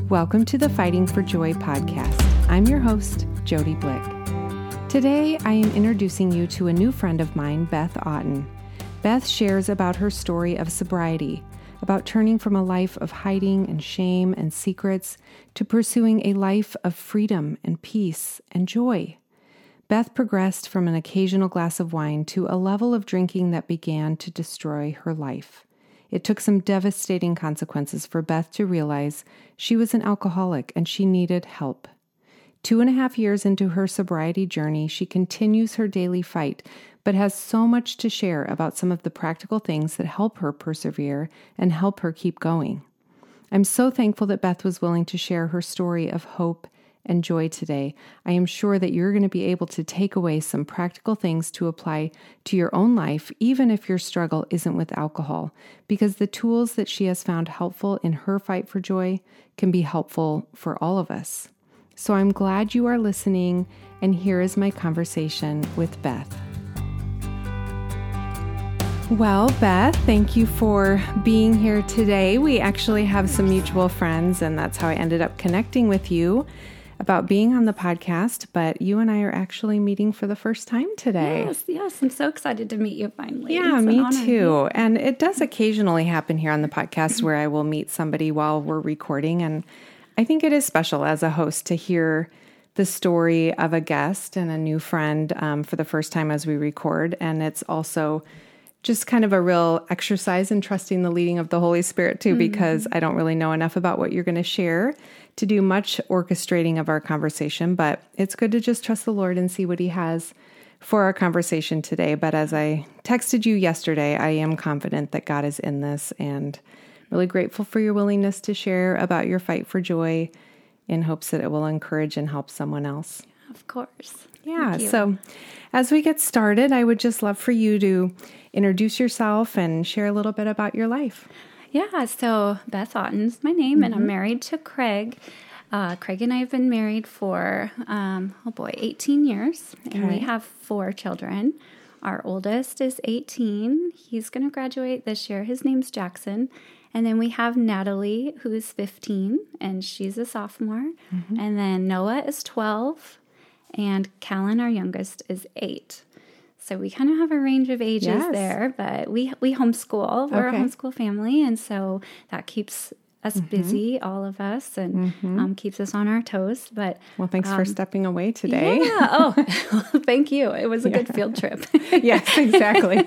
Welcome to the Fighting for Joy podcast. I'm your host, Jody Blick. Today, I am introducing you to a new friend of mine, Beth Otten. Beth shares about her story of sobriety, about turning from a life of hiding and shame and secrets to pursuing a life of freedom and peace and joy. Beth progressed from an occasional glass of wine to a level of drinking that began to destroy her life. It took some devastating consequences for Beth to realize she was an alcoholic and she needed help. 2.5 years into her sobriety journey, she continues her daily fight, but has so much to share about some of the practical things that help her persevere and help her keep going. I'm so thankful that Beth was willing to share her story of hope and joy today. I am sure that you're going to be able to take away some practical things to apply to your own life, even if your struggle isn't with alcohol, because the tools that she has found helpful in her fight for joy can be helpful for all of us. So I'm glad you are listening, and here is my conversation with Beth. Well, Beth, thank you for being here today. We actually have some mutual friends, and that's how I ended up connecting with you about being on the podcast, but you and I are actually meeting for the first time today. Yes. I'm so excited to meet you finally. Yeah, me too. And it does occasionally happen here on the podcast where I will meet somebody while we're recording. And I think it is special as a host to hear the story of a guest and a new friend for the first time as we record. And it's also just kind of a real exercise in trusting the leading of the Holy Spirit too, because I don't really know enough about what you're going to share to do much orchestrating of our conversation, but it's good to just trust the Lord and see what He has for our conversation today. But as I texted you yesterday, I am confident that God is in this and really grateful for your willingness to share about your fight for joy in hopes that it will encourage and help someone else. Of course. Yeah. So as we get started, I would just love for you to introduce yourself and share a little bit about your life. Yeah, so Beth Otten's my name, and I'm married to Craig. Craig and I have been married for, 18 years, and we have 4 children. Our oldest is 18. He's going to graduate this year. His name's Jackson. And then we have Natalie, who's 15, and she's a sophomore. And then Noah is 12, and Callan, our youngest, is 8. So we kind of have a range of ages there, but we homeschool. We're a homeschool family, and so that keeps us busy, all of us, and keeps us on our toes. But thanks for stepping away today. Yeah. Oh, thank you. It was a good field trip. Yes, exactly.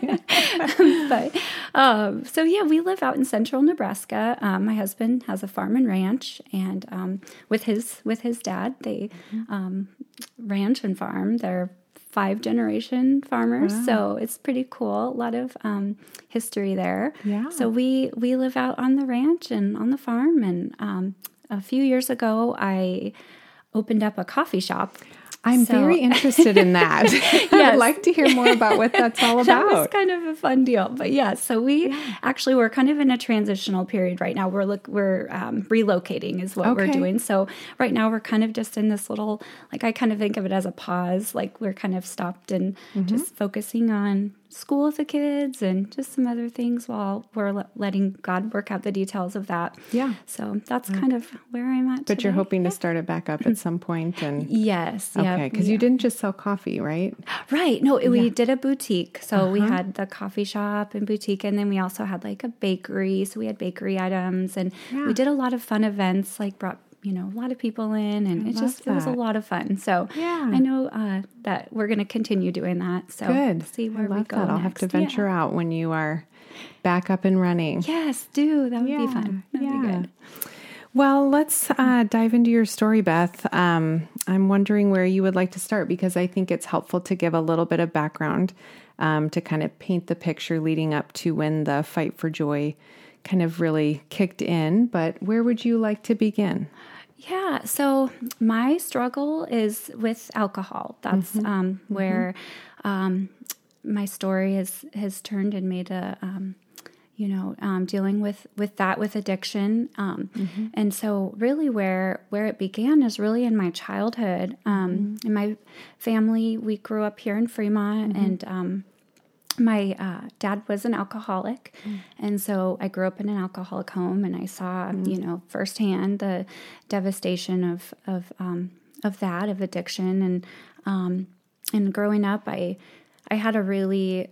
We live out in central Nebraska. My husband has a farm and ranch, and with his dad, they ranch and farm. They're 5-generation farmers, so it's pretty cool. A lot of history there. Yeah. So we live out on the ranch and on the farm, and a few years ago, I opened up a coffee shop. I'm very interested in that. Yes. I'd like to hear more about what that's all about. That was kind of a fun deal. But so we're kind of in a transitional period right now. We're relocating is what we're doing. So right now we're kind of just in this little, I kind of think of it as a pause. We're kind of stopped and just focusing on school with the kids and just some other things while we're letting God work out the details of that. Yeah. So that's kind of where I'm at But today. You're hoping to start it back up at some point. And Yes. Okay, because you didn't just sell coffee, right? Right. No, we did a boutique. So we had the coffee shop and boutique, and then we also had a bakery. So we had bakery items, and we did a lot of fun events, brought a lot of people in, and it was a lot of fun. So I know that we're going to continue doing that. So good. See where we go. I'll have to venture out when you are back up and running. Yes, do. That would be fun. That'd be good. Well, let's dive into your story, Beth. I'm wondering where you would like to start, because I think it's helpful to give a little bit of background to kind of paint the picture leading up to when the fight for joy kind of really kicked in. But where would you like to begin? Yeah, so my struggle is with alcohol. That's where my story has turned and made a, dealing with addiction. And so really where it began is really in my childhood. In my family, we grew up here in Fremont, and my dad was an alcoholic, and so I grew up in an alcoholic home, and I saw, firsthand the devastation of that, of addiction, and growing up, I had a really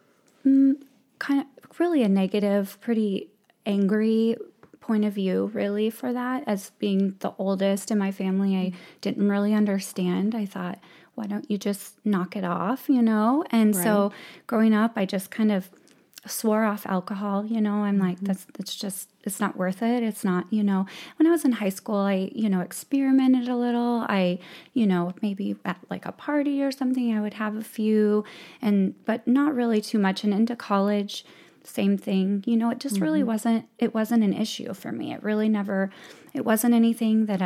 really a negative, pretty angry point of view, really, for that. As being the oldest in my family, I didn't really understand. I thought, why don't you just knock it off, And so growing up, I just kind of swore off alcohol, I'm like, it's not worth it. It's not, when I was in high school, I, experimented a little. I, maybe at like a party or something, I would have a few, but not really too much. And into college, same thing, it just really wasn't an issue for me. It really it wasn't anything that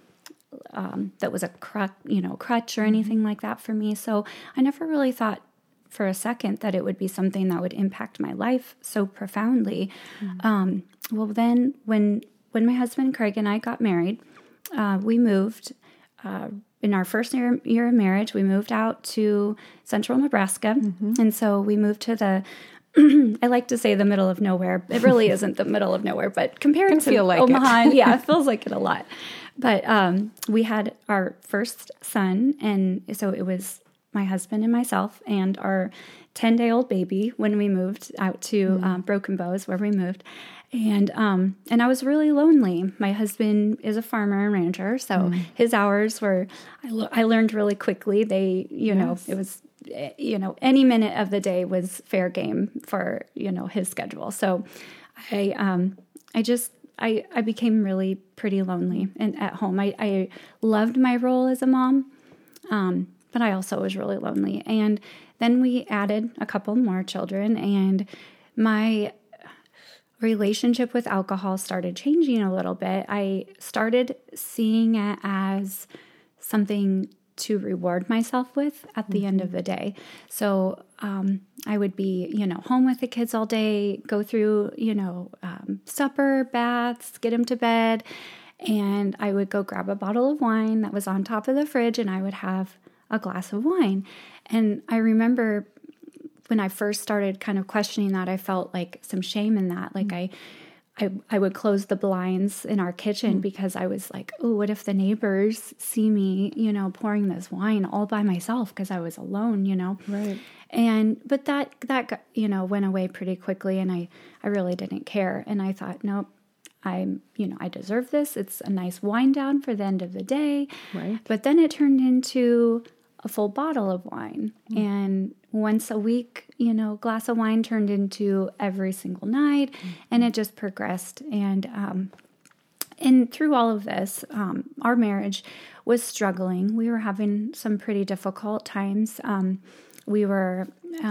that was a crutch or anything like that for me. So I never really thought for a second that it would be something that would impact my life so profoundly. Well, then when my husband Craig and I got married, we moved in our first year of marriage. We moved out to central Nebraska, and so we moved to I like to say the middle of nowhere. It really isn't the middle of nowhere, but compared to Omaha, yeah, it feels like it a lot. But we had our first son, and so it was my husband and myself and our 10-day-old baby when we moved out to Broken Bow, is where we moved. And I was really lonely. My husband is a farmer and rancher, so his hours were, I learned really quickly. They, it was, any minute of the day was fair game for, his schedule. So I became really pretty lonely and at home. I loved my role as a mom, but I also was really lonely. And then we added a couple more children, and my relationship with alcohol started changing a little bit. I started seeing it as something to reward myself with at the end of the day. So I would be, home with the kids all day, go through, supper, baths, get them to bed, and I would go grab a bottle of wine that was on top of the fridge, and I would have a glass of wine. And I remember when I first started kind of questioning that, I felt like some shame in that. Like I would close the blinds in our kitchen because I was like, oh, what if the neighbors see me, pouring this wine all by myself because I was alone, Right. But that went away pretty quickly, and I really didn't care. And I thought, nope, I deserve this. It's a nice wind down for the end of the day. Right. But then it turned into a full bottle of wine. And once a week, glass of wine turned into every single night, and it just progressed. And through all of this, our marriage was struggling. We were having some pretty difficult times. We were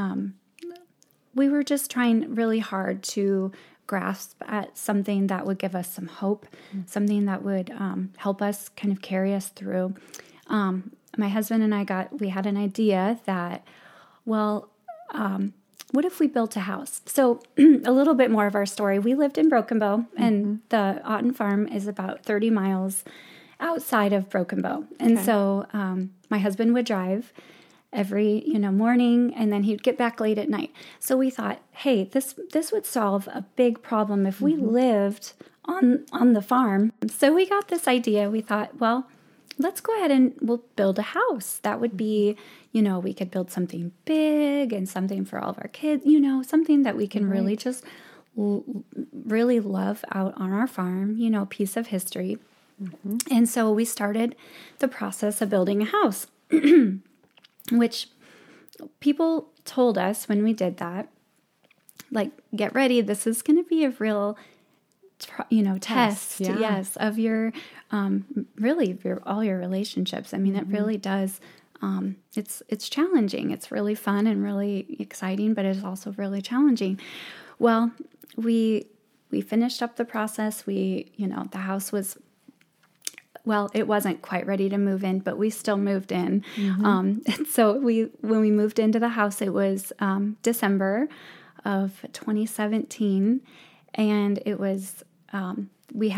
just trying really hard to grasp at something that would give us some hope, something that would help us kind of carry us through. My husband and we had an idea that, what if we built a house? So a little bit more of our story. We lived in Broken Bow, and the Otten farm is about 30 miles outside of Broken Bow. And so my husband would drive every, morning, and then he'd get back late at night. So we thought, hey, this would solve a big problem if we lived on the farm. So we got this idea. We thought, well, let's go ahead and we'll build a house. That would be, we could build something big and something for all of our kids, something that we can really just really love out on our farm, piece of history. And so we started the process of building a house, which people told us when we did that, like, get ready, this is going to be a real test, yes, of your, really all your relationships. I mean, it really does. It's challenging. It's really fun and really exciting, but it's also really challenging. Well, we finished up the process. The house was, it wasn't quite ready to move in, but we still moved in. So when we moved into the house, it was, December of 2017, and it was, we had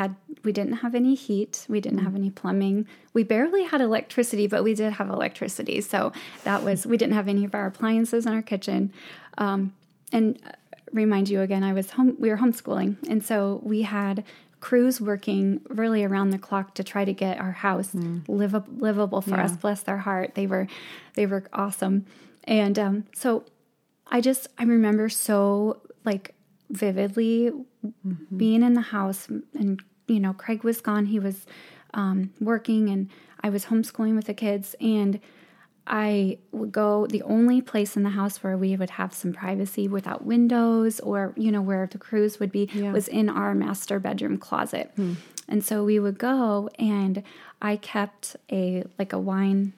we didn't have any heat. We didn't have any plumbing. We barely had electricity, but we did have electricity. So we didn't have any of our appliances in our kitchen. And remind you again, we were homeschooling. And so we had crews working really around the clock to try to get our house livable for us. Bless their heart. They were awesome. And so I remember so like vividly being in the house, and Craig was gone. He was working, and I was homeschooling with the kids, and I would go, the only place in the house where we would have some privacy without windows or, where the crews would be was in our master bedroom closet. And so we would go, and I kept a wine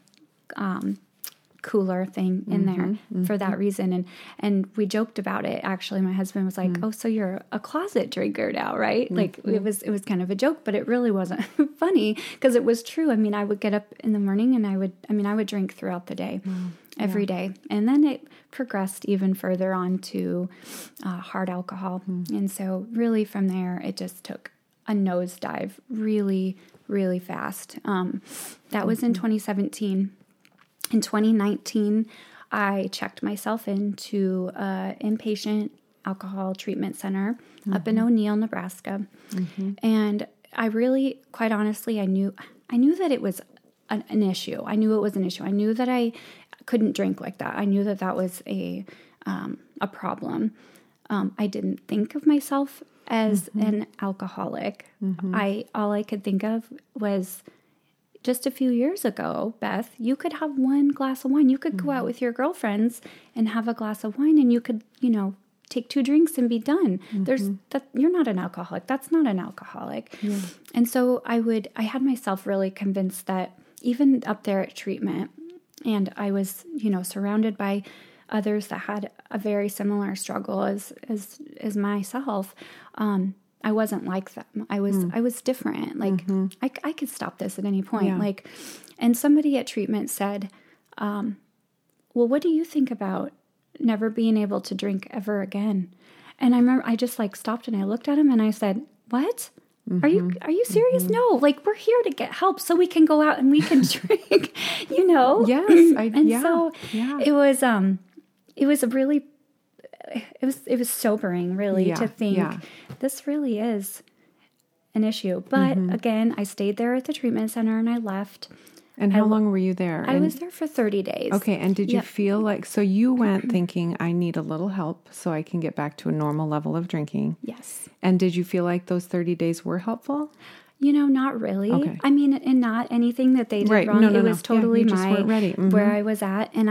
cooler thing in there for that reason. And we joked about it. Actually, my husband was like, oh, so you're a closet drinker now, right? Like it was kind of a joke, but it really wasn't funny because it was true. I mean, I would get up in the morning and I would drink throughout the day, every day. And then it progressed even further on to hard alcohol. And so really from there, it just took a nosedive really, really fast. That was in 2017. In 2019, I checked myself into an inpatient alcohol treatment center up in O'Neill, Nebraska. And I really, quite honestly, I knew that it was an issue. I knew it was an issue. I knew that I couldn't drink like that. I knew that that was a problem. I didn't think of myself as an alcoholic. All I could think of was, just a few years ago, Beth, you could have one glass of wine. You could go out with your girlfriends and have a glass of wine, and you could, take 2 drinks and be done. You're not an alcoholic. That's not an alcoholic. And so I had myself really convinced that even up there at treatment, and I was, surrounded by others that had a very similar struggle as myself. I wasn't like them. I was different. Like I could stop this at any point. And somebody at treatment said, well, what do you think about never being able to drink ever again? And I remember I just stopped and I looked at him and I said, what? Are you serious? No, we're here to get help so we can go out and we can drink, Yes. It was a really, it was sobering really to think this really is an issue. But again, I stayed there at the treatment center and I left. And how long were you there? I was there for 30 days. Okay. And did you feel like, so you went thinking, I need a little help so I can get back to a normal level of drinking? Yes. And did you feel like those 30 days were helpful? Not really. Okay. I mean, and not anything that they did wrong. No, it was totally you just weren't ready. Where I was at. And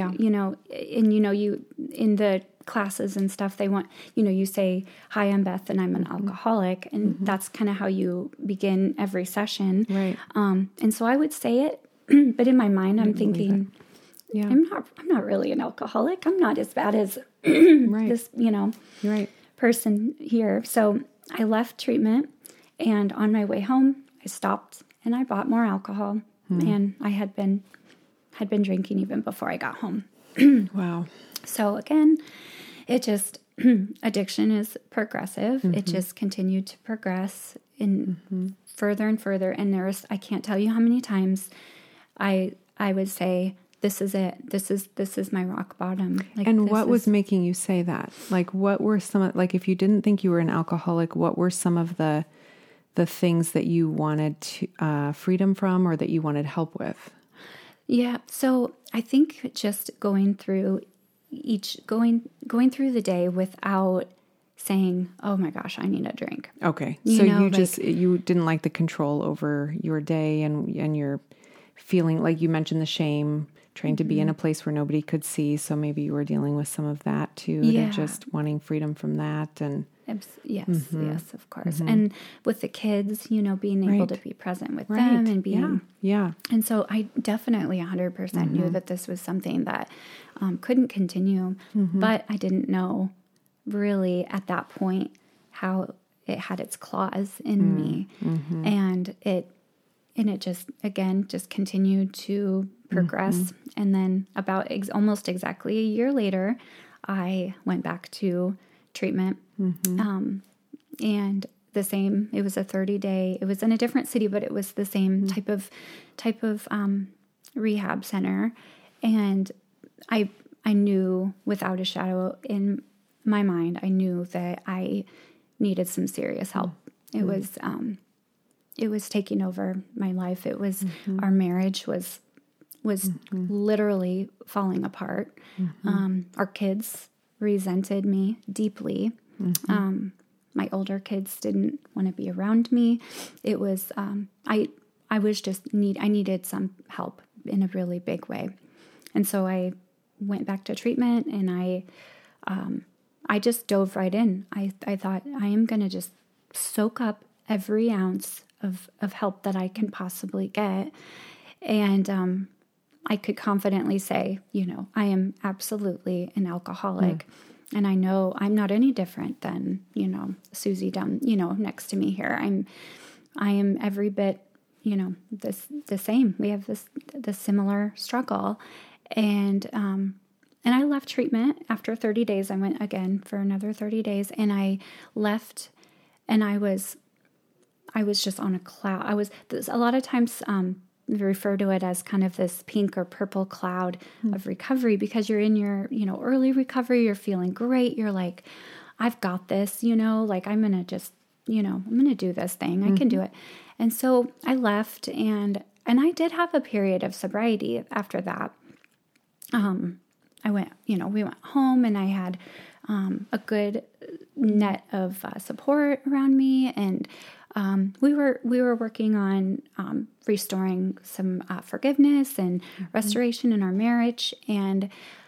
you in the classes and stuff, they want, you say, hi, I'm Beth and I'm an alcoholic. And that's kind of how you begin every session. Right. And so I would say it, but in my mind, I'm thinking, I'm not really an alcoholic. I'm not as bad as this, person here. So I left treatment, and on my way home, I stopped and I bought more alcohol. And I had been drinking even before I got home. Wow. So again, it just, addiction is progressive. It just continued to progress in further and further. And I can't tell you how many times I would say, this is it. This is my rock bottom. And what was making you say that? What were if you didn't think you were an alcoholic, what were some of the things that you wanted to, freedom from, or that you wanted help with? Yeah. So I think just going through the day without saying, oh my gosh, I need a drink. Okay. So you didn't like the control over your day and your feeling, like you mentioned the shame, trying to be in a place where nobody could see. So maybe you were dealing with some of that too, and just wanting freedom from that. And yes, of course. And with the kids, being able to be present with them and being, And so I definitely 100% knew that this was something that couldn't continue, but I didn't know really at that point how it had its claws in me. And it just, again, just continued to progress. And then about almost exactly a year later, I went back to treatment. And the same. It was a 30-day. It was in a different city, but it was the same type of rehab center. And I knew without a shadow in my mind, I knew that I needed some serious help. It was taking over my life. It was our marriage was literally falling apart. Our kids resented me deeply. My older kids didn't want to be around me. It was I needed some help in a really big way. And so I went back to treatment, and I just dove right in. I thought, I am going to just soak up every ounce of help that I can possibly get. And I could confidently say, I am absolutely an alcoholic. And I know I'm not any different than, Susie down, next to me here. I am every bit, the same. We have this similar struggle. And I left treatment after 30 days. I went again for another 30 days, and I left, and I was just on a cloud. A lot of times, we refer to it as kind of this pink or purple cloud of recovery, because you're in your, early recovery, you're feeling great. You're like, I've got this, like I'm going to just, I'm going to do this thing. I can do it. And so I left, and I did have a period of sobriety after that. I went, we went home, and I had a good net of support around me, and we were working on restoring some forgiveness and restoration in our marriage, and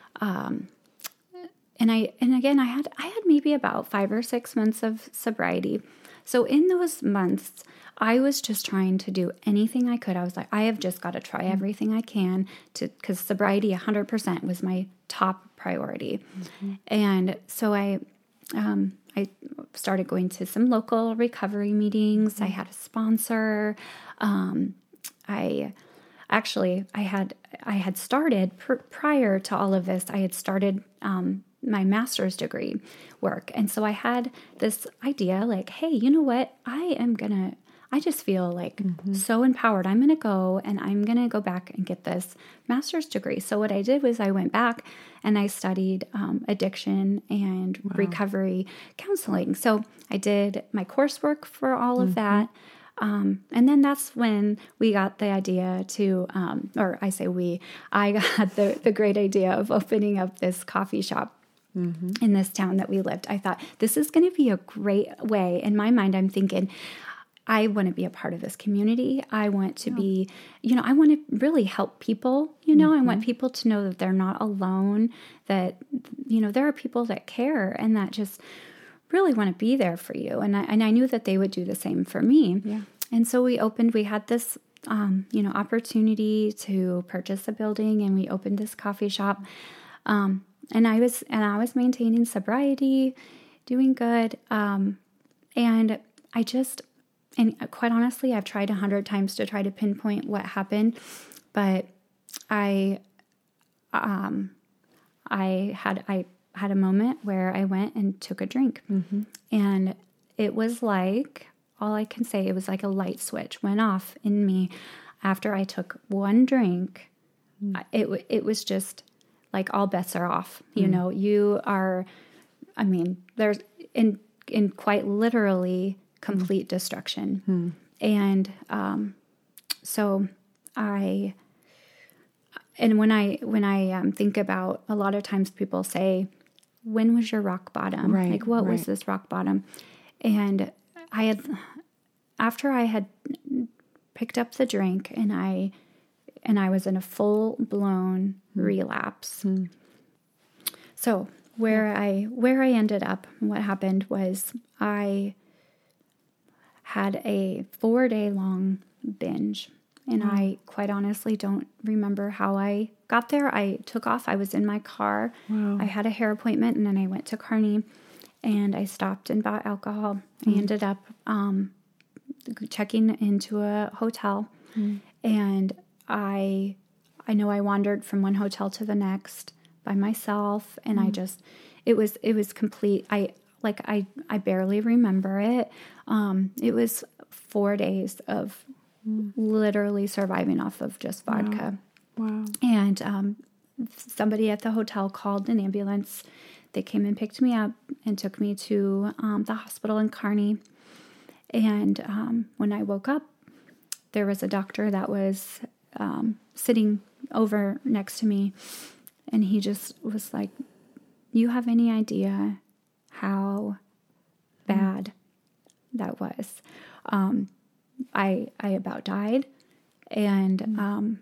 again I had maybe about 5 or 6 months of sobriety. So in those months, I was just trying to do anything I could. I was like, I have just got to try everything I can because sobriety 100% was my top priority. And so I started going to some local recovery meetings. I had a sponsor. I had started prior to all of this. I had started my master's degree work, and so I had this idea, like, hey, you know what? I just feel like so empowered. I'm gonna go back and get this master's degree. So what I did was I went back and I studied addiction and recovery counseling. So I did my coursework for all of that. And then that's when we got the idea to, I got the great idea of opening up this coffee shop in this town that we lived. I thought, this is going to be a great way. In my mind, I'm thinking, I want to be a part of this community. I want to be, I want to really help people. I want people to know that they're not alone, that, there are people that care and that just really want to be there for you. And I knew that they would do the same for me. Yeah. And so we had this, opportunity to purchase a building, and we opened this coffee shop. And I was maintaining sobriety, doing good. And quite honestly, I've tried 100 times to try to pinpoint what happened, but I had a moment where I went and took a drink, and it was like, all I can say, it was like a light switch went off in me after I took one drink. It was just like all bets are off. There's in quite literally complete destruction. And so when I think about, a lot of times people say, when was your rock bottom? Right, like, what was this rock bottom? And after I had picked up the drink and I was in a full blown relapse. So where I ended up, what happened was I had a 4-day long binge, and I quite honestly don't remember how I got there. I took off. I was in my car. Wow. I had a hair appointment, and then I went to Kearney, and I stopped and bought alcohol. I ended up checking into a hotel, and I know I wandered from one hotel to the next by myself, and it was complete. Like I barely remember it. It was 4 days of literally surviving off of just vodka. Wow. And somebody at the hotel called an ambulance. They came and picked me up and took me to the hospital in Kearney. And when I woke up, there was a doctor that was sitting over next to me. And he just was like, you have any idea how bad that was? I about died. And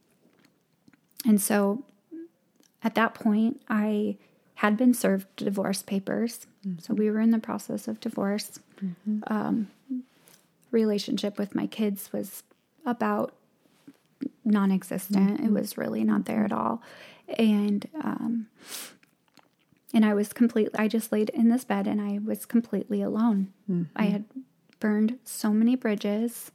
so at that point, I had been served divorce papers. So we were in the process of divorce. Relationship with my kids was about non-existent. It was really not there at all. And I just laid in this bed and I was completely alone. I had burned so many bridges.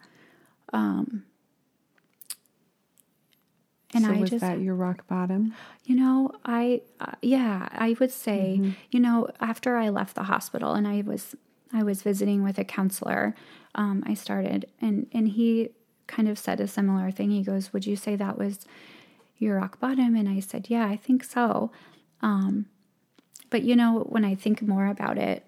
So was that your rock bottom? I would say, after I left the hospital and I was visiting with a counselor, I started, and he kind of said a similar thing. He goes, would you say that was your rock bottom? And I said, yeah, I think so. But when I think more about it,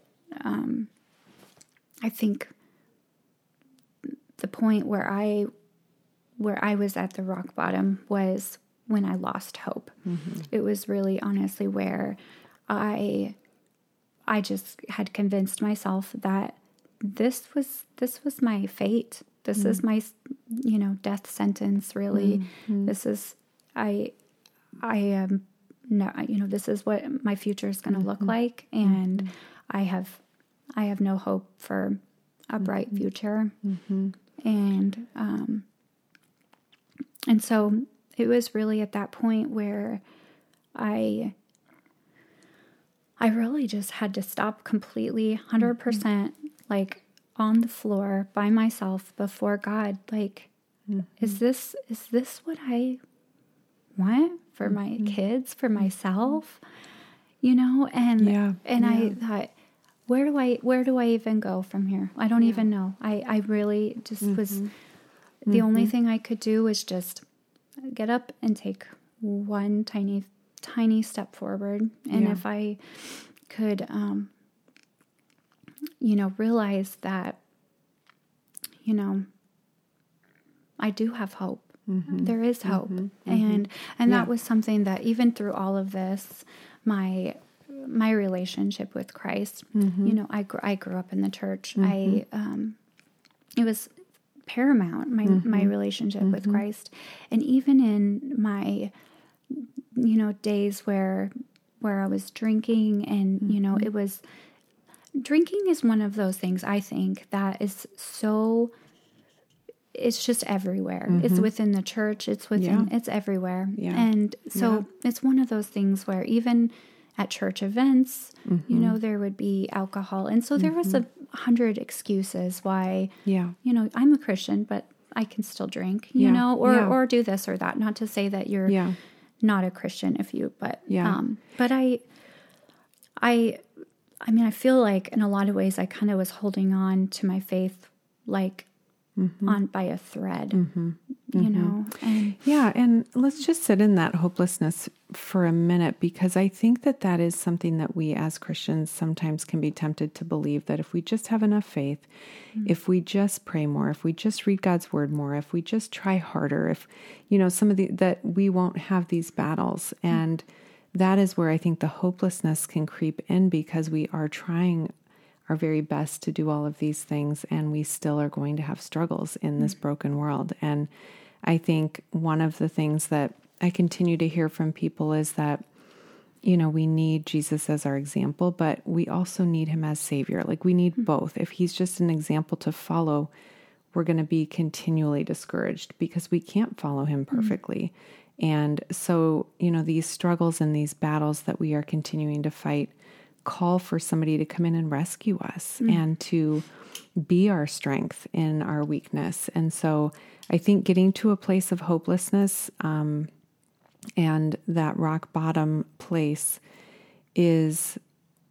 I think the point where I was at the rock bottom was when I lost hope. It was really honestly where I just had convinced myself that this was my fate. This is my, death sentence, really. This is, I am, no, this is what my future is going to look like. And I have no hope for a bright future. And so it was really at that point where I really just had to stop completely, 100%, like on the floor by myself before God. Like, is this what I want for my kids, for myself? I thought, where do I even go from here? I don't even know. I really just was, the only thing I could do was just get up and take one tiny step forward. And if I could, realize that, I do have hope. There is hope. And that was something that even through all of this, my relationship with Christ, I grew up in the church. It was paramount, my relationship with Christ. And even in my, days where I was drinking and, it was, drinking is one of those things, I think, that is so, it's just everywhere. It's within the church. It's within, it's everywhere. And so it's one of those things where even at church events, there would be alcohol. And so there was 100 excuses why, I'm a Christian, but I can still drink, or do this or that. Not to say that you're not a Christian but I feel like in a lot of ways I kind of was holding on to my faith like on by a thread, And let's just sit in that hopelessness for a minute, because I think that is something that we as Christians sometimes can be tempted to believe, that if we just have enough faith, if we just pray more, if we just read God's word more, if we just try harder, if, that we won't have these battles. And that is where I think the hopelessness can creep in, because we are trying our very best to do all of these things, and we still are going to have struggles in this broken world. And I think one of the things that I continue to hear from people is that, we need Jesus as our example, but we also need him as Savior. Like, we need both. If he's just an example to follow, we're going to be continually discouraged because we can't follow him perfectly. And so, these struggles and these battles that we are continuing to fight call for somebody to come in and rescue us and to be our strength in our weakness. And so I think getting to a place of hopelessness and that rock bottom place is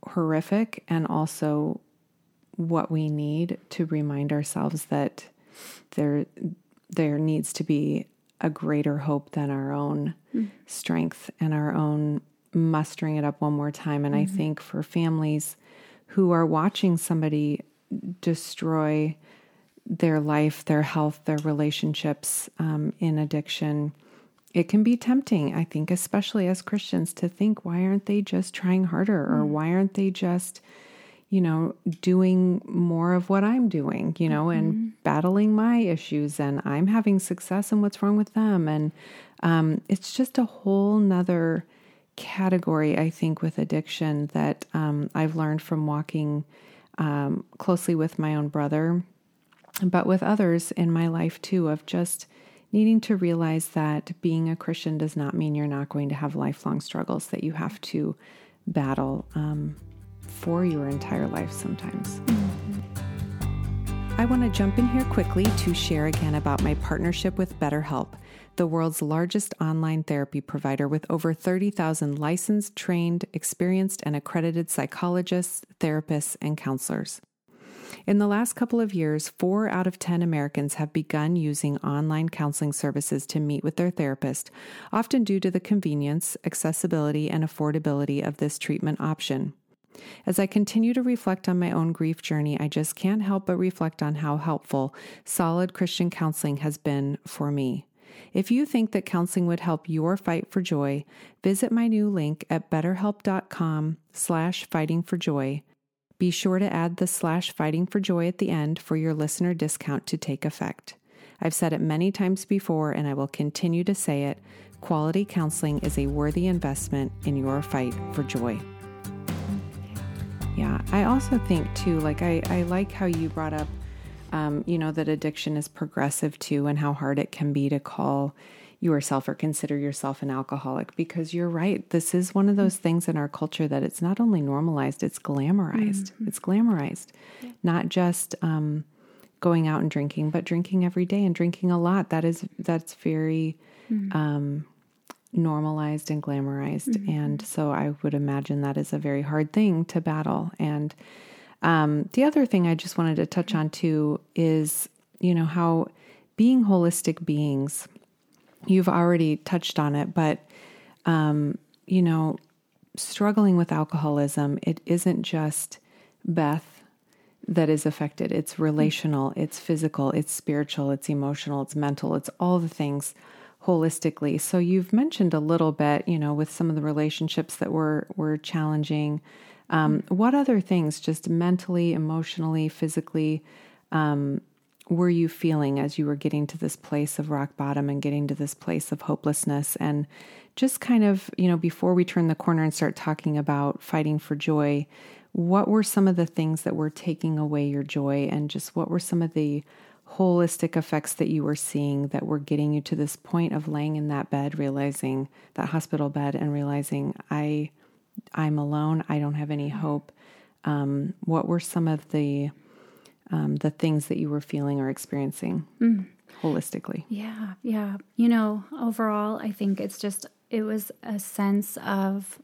horrific and also what we need to remind ourselves that there needs to be a greater hope than our own strength and our own mustering it up one more time. And I think for families who are watching somebody destroy their life, their health, their relationships in addiction, it can be tempting, I think, especially as Christians, to think, why aren't they just trying harder? Or why aren't they just, doing more of what I'm doing, and battling my issues, and I'm having success, and what's wrong with them? And it's just a whole nother category, I think, with addiction that I've learned from walking closely with my own brother, but with others in my life too, of just needing to realize that being a Christian does not mean you're not going to have lifelong struggles that you have to battle for your entire life sometimes. I want to jump in here quickly to share again about my partnership with BetterHelp, the world's largest online therapy provider with over 30,000 licensed, trained, experienced, and accredited psychologists, therapists, and counselors. In the last couple of years, 4 out of 10 Americans have begun using online counseling services to meet with their therapist, often due to the convenience, accessibility, and affordability of this treatment option. As I continue to reflect on my own grief journey, I just can't help but reflect on how helpful solid Christian counseling has been for me. If you think that counseling would help your fight for joy, visit my new link at betterhelp.com/fightingforjoy. Be sure to add the /fightingforjoy at the end for your listener discount to take effect. I've said it many times before, and I will continue to say it. Quality counseling is a worthy investment in your fight for joy. Yeah, I also think too, I like how you brought up, that addiction is progressive too, and how hard it can be to call yourself or consider yourself an alcoholic, because you're right. This is one of those things in our culture that it's not only normalized, it's glamorized. It's glamorized, not just going out and drinking, but drinking every day and drinking a lot. That's very normalized and glamorized. And so I would imagine that is a very hard thing to battle. And the other thing I just wanted to touch on too is, how being holistic beings, you've already touched on it, but, struggling with alcoholism, it isn't just Beth that is affected. It's relational, it's physical, it's spiritual, it's emotional, it's mental, it's all the things holistically. So you've mentioned a little bit, with some of the relationships that were challenging. What other things, just mentally, emotionally, physically, were you feeling as you were getting to this place of rock bottom and getting to this place of hopelessness? And just kind of, before we turn the corner and start talking about fighting for joy, what were some of the things that were taking away your joy? And just what were some of the holistic effects that you were seeing that were getting you to this point of laying in that bed, realizing that hospital bed, and realizing I'm alone, I don't have any hope? What were some of the things that you were feeling or experiencing holistically? Yeah. Overall, I think it was a sense of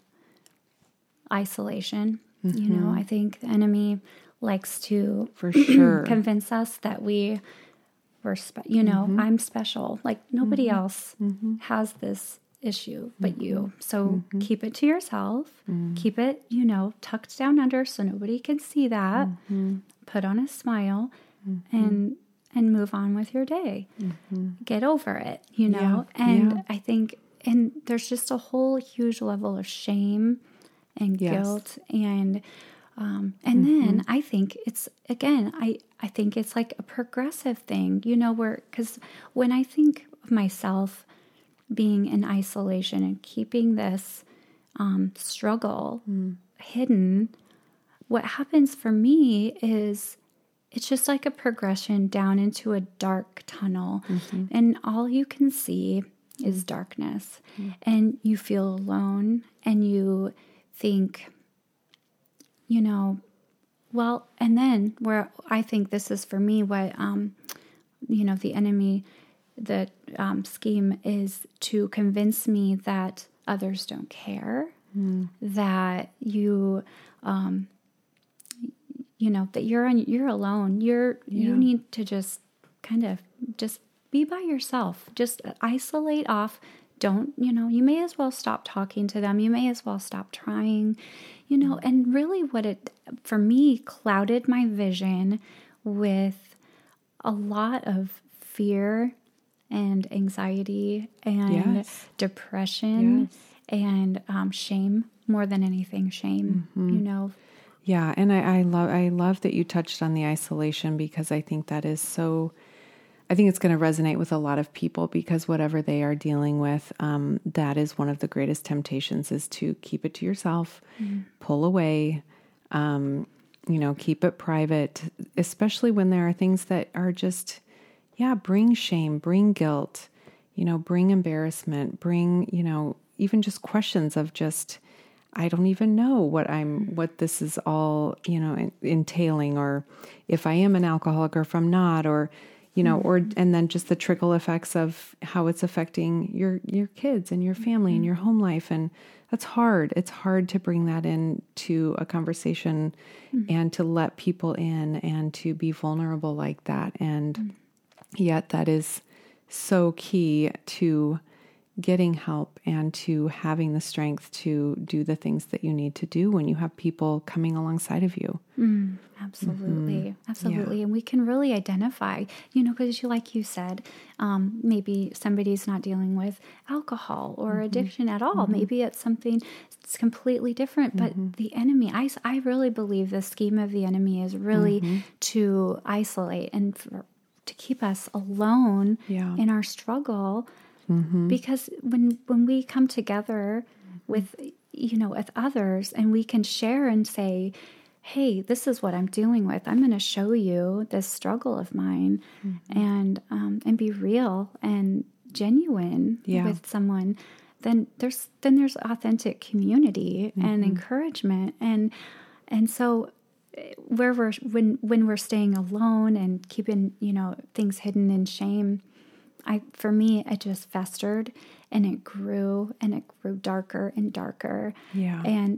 isolation. I think the enemy likes to for sure convince us that we're I'm special. Like nobody else has this issue but you. So keep it to yourself. Keep it, tucked down under so nobody can see that. Put on a smile and move on with your day. Get over it, I think, and there's just a whole huge level of shame and guilt and then I think it's, again, I think it's like a progressive thing, because when I think of myself being in isolation and keeping this struggle hidden, what happens for me is it's just like a progression down into a dark tunnel. And all you can see is darkness. And you feel alone and you think, and then where I think this is for me, what, the enemy, the scheme is to convince me that others don't care, that you, that you're alone. You need to just kind of just be by yourself. Just isolate off. Don't, you may as well stop talking to them. You may as well stop trying, and really what it, for me, clouded my vision with a lot of fear and anxiety and depression and shame, more than anything, shame, Yeah, and I love that you touched on the isolation, because I think that is so, I think it's going to resonate with a lot of people, because whatever they are dealing with, that is one of the greatest temptations, is to keep it to yourself, pull away, keep it private, especially when there are things that are just, bring shame, bring guilt, bring embarrassment, bring, even just questions of just, I don't even know what this is all, entailing, or if I am an alcoholic or if I'm not, or, and then just the trickle effects of how it's affecting your kids and your family and your home life. And that's hard. It's hard to bring that into a conversation and to let people in and to be vulnerable like that. And yet that is so key to getting help and to having the strength to do the things that you need to do when you have people coming alongside of you. Absolutely. Absolutely. Yeah. And we can really identify, because like you said, maybe somebody's not dealing with alcohol or addiction at all. Maybe it's something it's completely different, but the enemy, I really believe the scheme of the enemy is really to isolate and to keep us alone in our struggle. Because when we come together with, with others, and we can share and say, hey, this is what I'm dealing with. I'm going to show you this struggle of mine, and be real and genuine with someone. Then there's authentic community and encouragement, and so when we're staying alone and keeping things hidden in shame, for me, it just festered, and it grew darker and darker. Yeah. And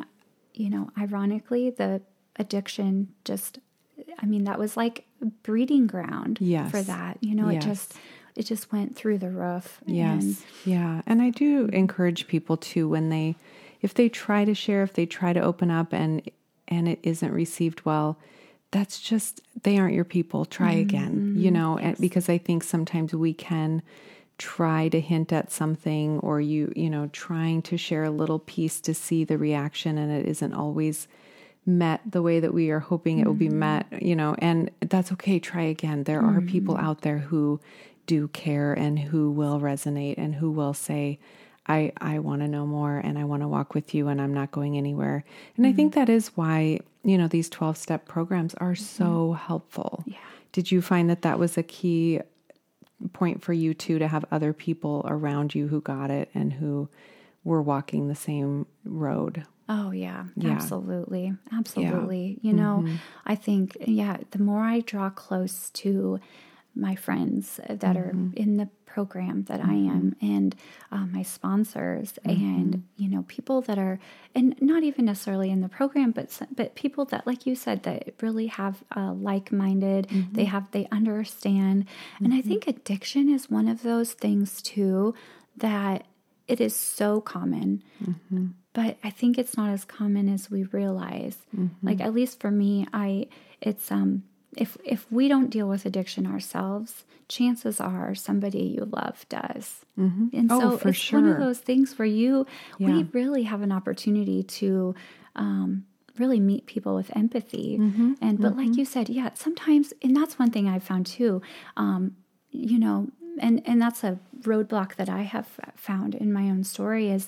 ironically, the addiction that was like a breeding ground for that. It just went through the roof. Yes. And I do encourage people to, if they try to share, if they try to open up and it isn't received well, that's just, they aren't your people. Try again, because I think sometimes we can try to hint at something, or trying to share a little piece to see the reaction, and it isn't always met the way that we are hoping it will be met, and that's okay. Try again. There are people out there who do care and who will resonate and who will say, I want to know more, and I want to walk with you, and I'm not going anywhere. And I think that is why, these 12-step programs are so helpful. Yeah. Did you find that was a key point for you too, to have other people around you who got it and who were walking the same road? Oh yeah. Absolutely. Yeah. I think, the more I draw close to my friends that are in the program that I am, and my sponsors, and people that are, and not even necessarily in the program, but people that, like you said, that really have like-minded. They understand, and I think addiction is one of those things too that it is so common, but I think it's not as common as we realize. Like, at least for me, it's if we don't deal with addiction ourselves, chances are somebody you love does. And so it's one of those things where we really have an opportunity to really meet people with empathy. But like you said, sometimes, and that's one thing I've found too, and that's a roadblock that I have found in my own story is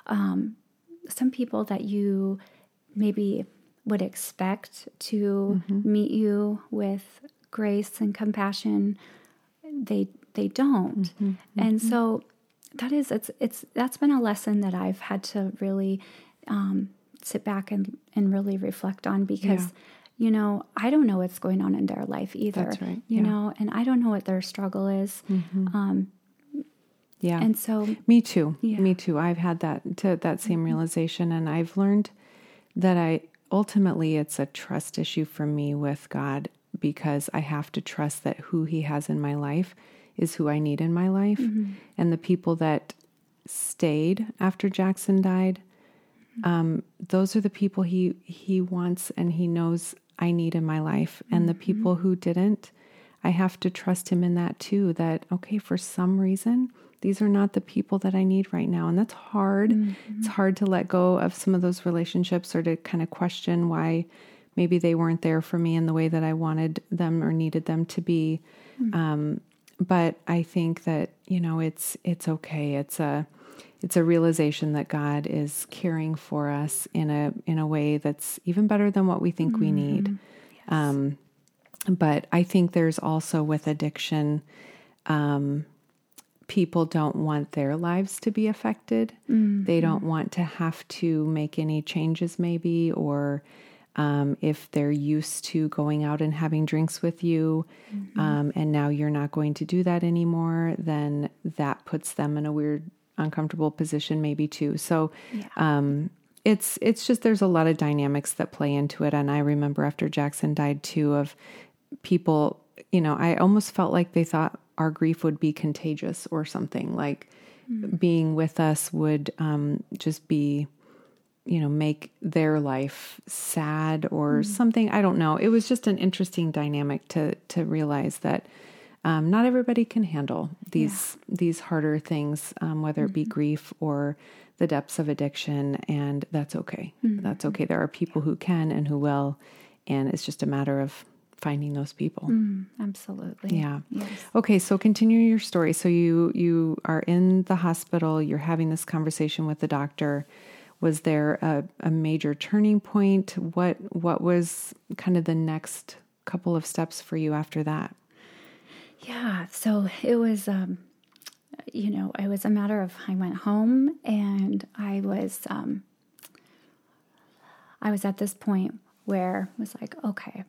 some people that you maybe would expect to meet you with grace and compassion, they don't. And so that's been a lesson that I've had to really sit back and really reflect on, because I don't know what's going on in their life either. That's right. You know, and I don't know what their struggle is. Yeah. And so me too. Yeah. Me too. I've had that same realization, and I've learned that ultimately it's a trust issue for me with God, because I have to trust that who He has in my life is who I need in my life. And the people that stayed after Jackson died, those are the people he wants and He knows I need in my life. And the people who didn't, I have to trust Him in that too, that, okay, for some reason, these are not the people that I need right now. And that's hard. It's hard to let go of some of those relationships, or to kind of question why maybe they weren't there for me in the way that I wanted them or needed them to be. But I think that, it's okay. It's a realization that God is caring for us in a way that's even better than what we think we need. Yes. But I think there's also, with addiction, people don't want their lives to be affected. They don't want to have to make any changes maybe, or if they're used to going out and having drinks with you, and now you're not going to do that anymore, then that puts them in a weird, uncomfortable position maybe too. So it's just, there's a lot of dynamics that play into it. And I remember after Jackson died too, of people, I almost felt like they thought our grief would be contagious or something, like being with us would just be, make their life sad or something. I don't know. It was just an interesting dynamic to realize that not everybody can handle these harder things, whether it be grief or the depths of addiction, and that's okay. That's okay. There are people who can and who will, and it's just a matter of finding those people. Absolutely. Yeah. Yes. Okay. So continue your story. So you are in the hospital, you're having this conversation with the doctor. Was there a major turning point? What was kind of the next couple of steps for you after that? Yeah. So it was, it was a matter of, I went home, and I was at this point where I was like, okay,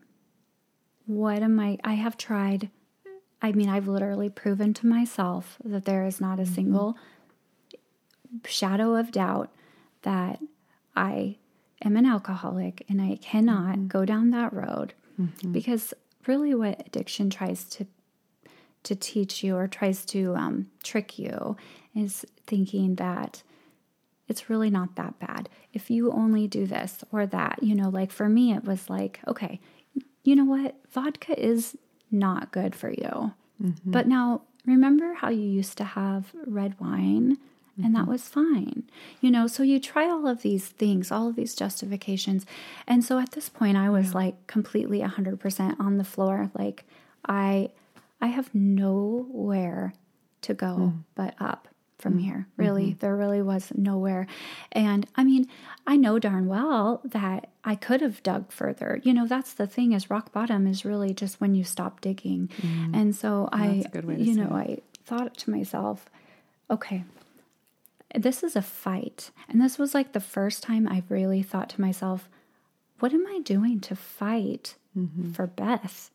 I have tried. I've literally proven to myself that there is not a single shadow of doubt that I am an alcoholic, and I cannot go down that road, because really what addiction tries to teach you, or tries to trick you, is thinking that it's really not that bad. If you only do this or that, like for me, it was like, okay, you know what? Vodka is not good for you. But now remember how you used to have red wine, and that was fine. So you try all of these things, all of these justifications. And so at this point I was like completely 100% on the floor. Like I have nowhere to go but up from here. Really, there really was nowhere. And I know darn well that I could have dug further. That's the thing, is rock bottom is really just when you stop digging. And so That's a good way to say it. I thought to myself, okay, this is a fight. And this was like the first time I really thought to myself, what am I doing to fight for Beth?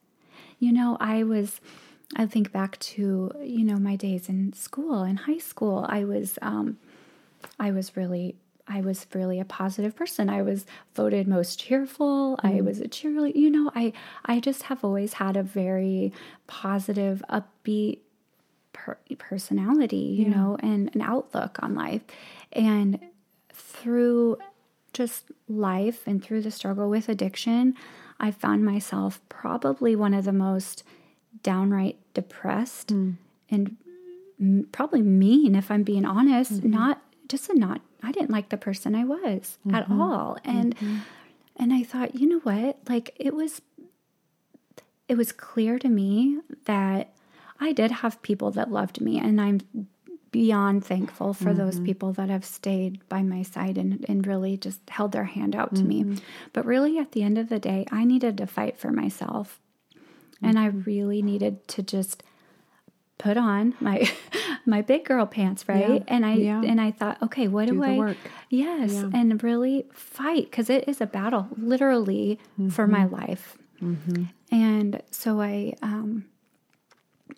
I think back to, my days in school, in high school. I was really a positive person. I was voted most cheerful. I was a cheerleader. I just have always had a very positive, upbeat personality, and an outlook on life. And through just life and through the struggle with addiction, I found myself probably one of the most downright depressed and probably mean, if I'm being honest. I didn't like the person I was at all. And I thought, you know what? Like it was clear to me that I did have people that loved me, and I'm beyond thankful for those people that have stayed by my side and really just held their hand out to me. But really, at the end of the day, I needed to fight for myself. And I really needed to just put on my big girl pants, right? Yeah. And I thought, okay, what do I work? Yes, and really fight, because it is a battle, literally, for my life. And so I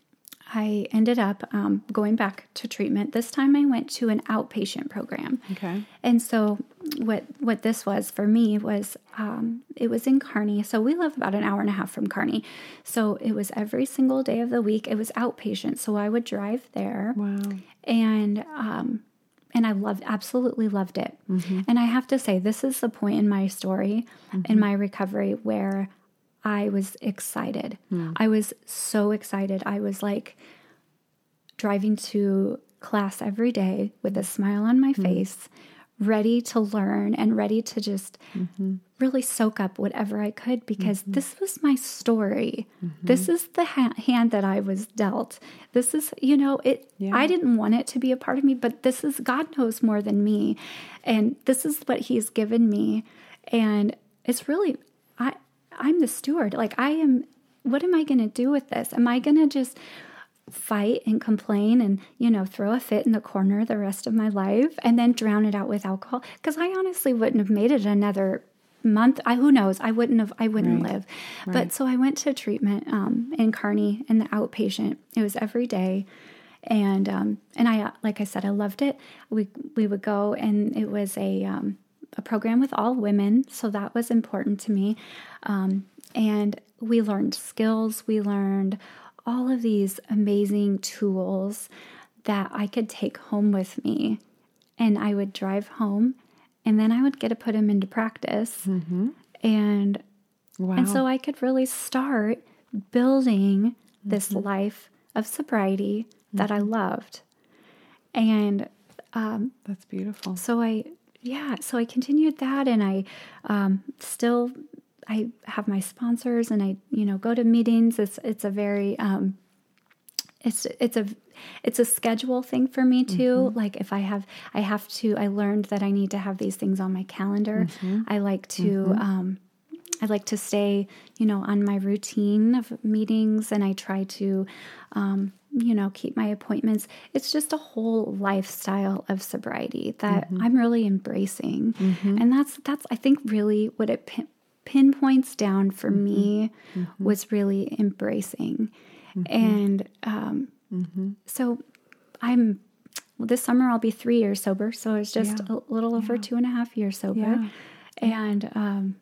I ended up going back to treatment. This time I went to an outpatient program. Okay. And so what this was for me was, it was in Kearney. So we live about an hour and a half from Kearney. So it was every single day of the week. It was outpatient. So I would drive there. Wow. And I absolutely loved it. Mm-hmm. And I have to say, this is the point in my story, in my recovery, where I was excited. I was so excited. I was like driving to class every day with a smile on my face, ready to learn and ready to just really soak up whatever I could, because this was my story. This is the hand that I was dealt. This is, I didn't want it to be a part of me, but this is, God knows more than me. And this is what He's given me. And it's really, I'm the steward. Like, what am I going to do with this? Am I going to just fight and complain and, throw a fit in the corner the rest of my life and then drown it out with alcohol? Because I honestly wouldn't have made it another month. Who knows? I wouldn't live. Right. But so I went to treatment in Kearney in the outpatient. It was every day. And I, like I said, I loved it. We would go, and it was a program with all women. So that was important to me. And we learned skills. We learned all of these amazing tools that I could take home with me. And I would drive home, and then I would get to put them into practice. And so I could really start building this life of sobriety that I loved. And that's beautiful. So I continued that, and I I have my sponsors, and I, go to meetings. It's a very, it's a schedule thing for me too. Like if I learned that I need to have these things on my calendar. I like to stay, on my routine of meetings, and I try to, keep my appointments. It's just a whole lifestyle of sobriety that I'm really embracing. And that's, I think, really what it pinpoints down for me was really embracing. And so this summer I'll be 3 years sober. So it's just a little over 2.5 years sober. And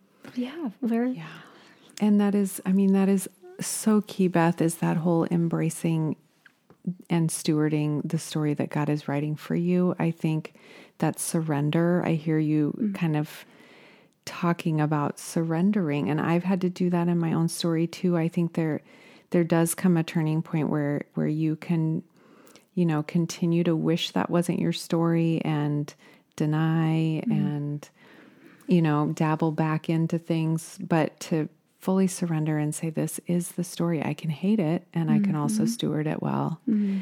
and that is so key, Beth, is that whole embracing and stewarding the story that God is writing for you. I think that surrender, I hear you kind of talking about surrendering, and I've had to do that in my own story too. I think there does come a turning point where you can, continue to wish that wasn't your story and deny and, dabble back into things, but to fully surrender and say, this is the story. I can hate it, and I can also steward it well.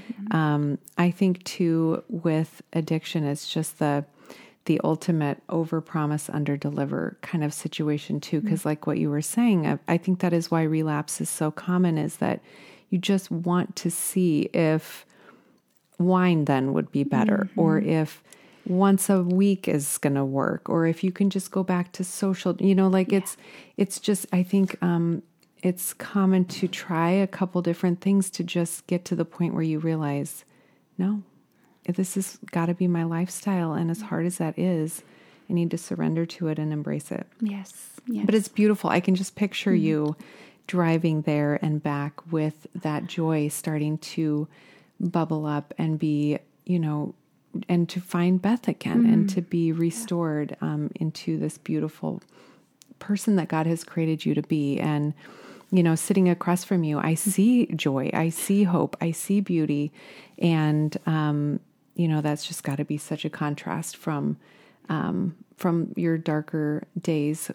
I think too, with addiction, it's just the ultimate overpromise, underdeliver kind of situation too. Because like what you were saying, I think that is why relapse is so common, is that you just want to see if wine then would be better, or if once a week is going to work, or if you can just go back to social, it's just, I think, it's common to try a couple different things to just get to the point where you realize, no, this has got to be my lifestyle. And as hard as that is, I need to surrender to it and embrace it. Yes. But it's beautiful. I can just picture you driving there and back with that joy starting to bubble up and be, and to find Beth again and to be restored into this beautiful person that God has created you to be. And, sitting across from you, I see joy, I see hope, I see beauty. And, that's just got to be such a contrast from your darker days.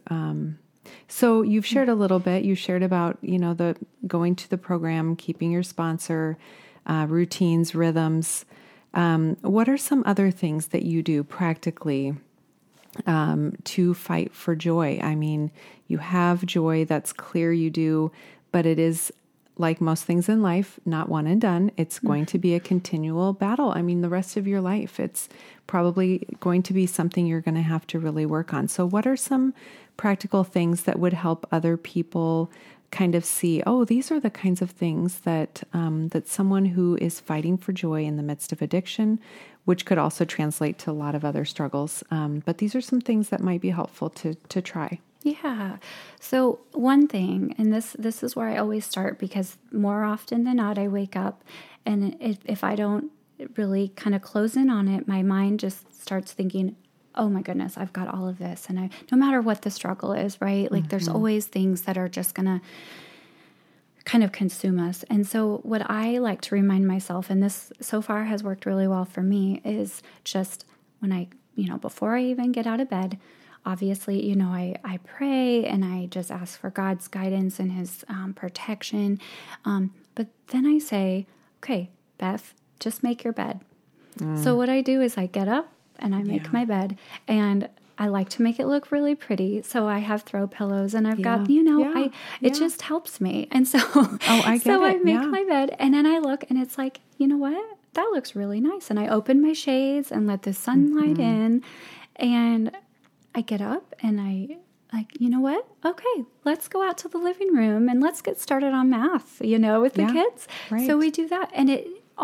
So you've shared a little bit. You shared about, the going to the program, keeping your sponsor, routines, rhythms. What are some other things that you do practically to fight for joy? I mean, you have joy, that's clear you do, but it is, like most things in life, not one and done. It's going to be a continual battle. I mean, the rest of your life, it's probably going to be something you're going to have to really work on. So what are some practical things that would help other people kind of see, oh, these are the kinds of things that that someone who is fighting for joy in the midst of addiction, which could also translate to a lot of other struggles. But these are some things that might be helpful to try. Yeah. So one thing, and this is where I always start, because more often than not, I wake up and if I don't really kind of close in on it, my mind just starts thinking, oh my goodness, I've got all of this. And no matter what the struggle is, right? Like there's always things that are just going to kind of consume us. And so what I like to remind myself, and this so far has worked really well for me, is just when I, before I even get out of bed, obviously, I pray and I just ask for God's guidance and His protection. But then I say, okay, Beth, just make your bed. So what I do is I get up and I make my bed, and I like to make it look really pretty. So I have throw pillows and I've got, it just helps me. And so, I make my bed and then I look and it's like, you know what? That looks really nice. And I open my shades and let the sunlight in, and I get up and I like, you know what? Okay, let's go out to the living room and let's get started on math, with the kids. Right. So we do that. And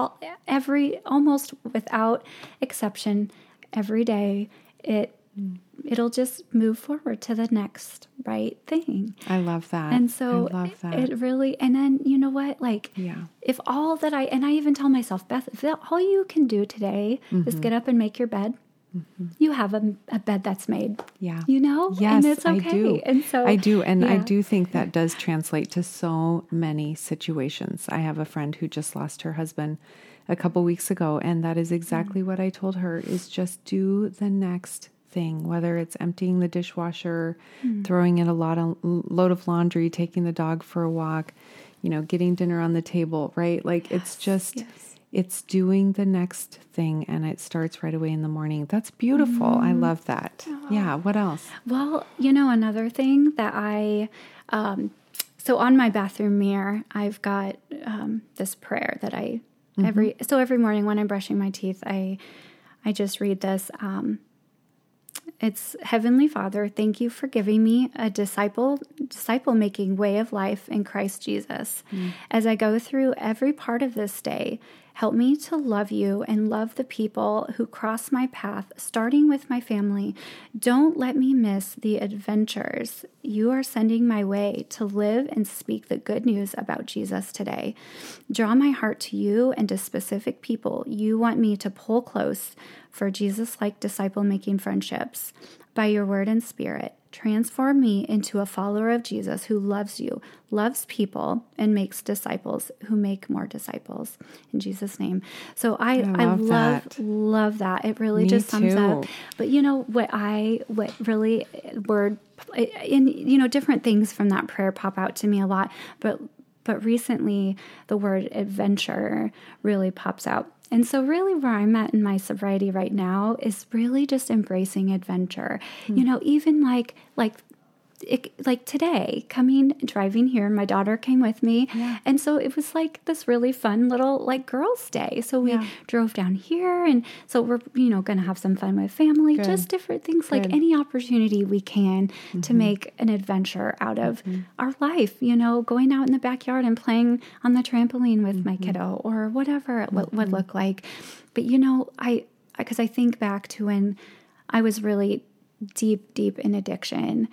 almost without exception, every day, it'll just move forward to the next right thing. I love that. And so it really, and then you know what, if all that I even tell myself, Beth, if all you can do today is get up and make your bed, you have a bed that's made. Yeah. Yes, and it's okay. I do. And so I do. And I do think that does translate to so many situations. I have a friend who just lost her husband a couple weeks ago, and that is exactly what I told her, is just do the next thing, whether it's emptying the dishwasher, throwing in a load of laundry, taking the dog for a walk, getting dinner on the table, right? Like it's just, it's doing the next thing, and it starts right away in the morning. That's beautiful. I love that. Oh. Yeah. What else? Well, another thing that so on my bathroom mirror, I've got this prayer that I every morning when I'm brushing my teeth, I just read this. It's, Heavenly Father, thank you for giving me a disciple-making way of life in Christ Jesus. As I go through every part of this day, help me to love you and love the people who cross my path, starting with my family. Don't let me miss the adventures you are sending my way to live and speak the good news about Jesus today. Draw my heart to you and to specific people you want me to pull close for Jesus-like disciple-making friendships. By your word and spirit, transform me into a follower of Jesus who loves you, loves people, and makes disciples who make more disciples. In Jesus' name. So I love that. It really just sums up. But different things from that prayer pop out to me a lot. But recently the word adventure really pops out. And so really where I'm at in my sobriety right now is really just embracing adventure. Even like today, driving here, my daughter came with me. Yeah. And so it was like this really fun little girls' day. So we drove down here, and so we're, going to have some fun with family, just different things, like any opportunity we can to make an adventure out of our life, going out in the backyard and playing on the trampoline with my kiddo or whatever it would look like. But, because I think back to when I was really deep in addiction.